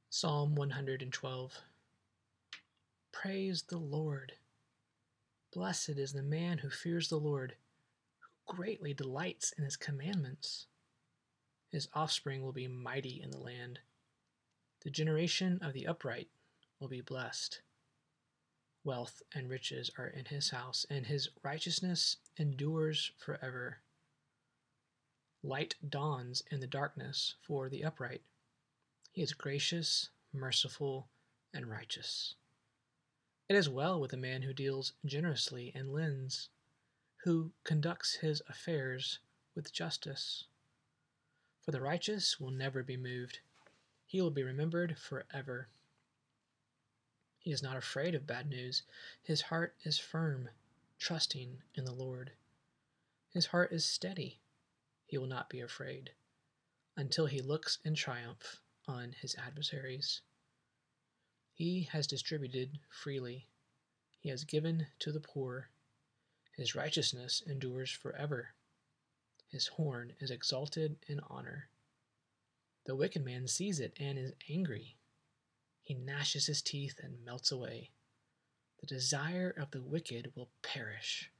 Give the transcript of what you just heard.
Psalm 112. Praise the Lord. Blessed is the man who fears the Lord, who greatly delights in his commandments. His offspring will be mighty in the land. The generation of the upright will be blessed. Wealth and riches are in his house, and his righteousness endures forever. Light dawns in the darkness for the upright. He is gracious, merciful, and righteous. It is well with a man who deals generously and lends, who conducts his affairs with justice. For the righteous will never be moved. He will be remembered forever. He is not afraid of bad news. His heart is firm, trusting in the Lord. His heart is steady. He will not be afraid until he looks in triumph on his adversaries. He has distributed freely. He has given to the poor. His righteousness endures forever. His horn is exalted in honor. The wicked man sees it and is angry. He gnashes his teeth and melts away. The desire of the wicked will perish.